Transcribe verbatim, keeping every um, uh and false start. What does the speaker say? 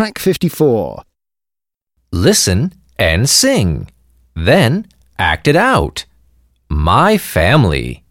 Track fifty-four. Listen and sing. Then act it out. My family.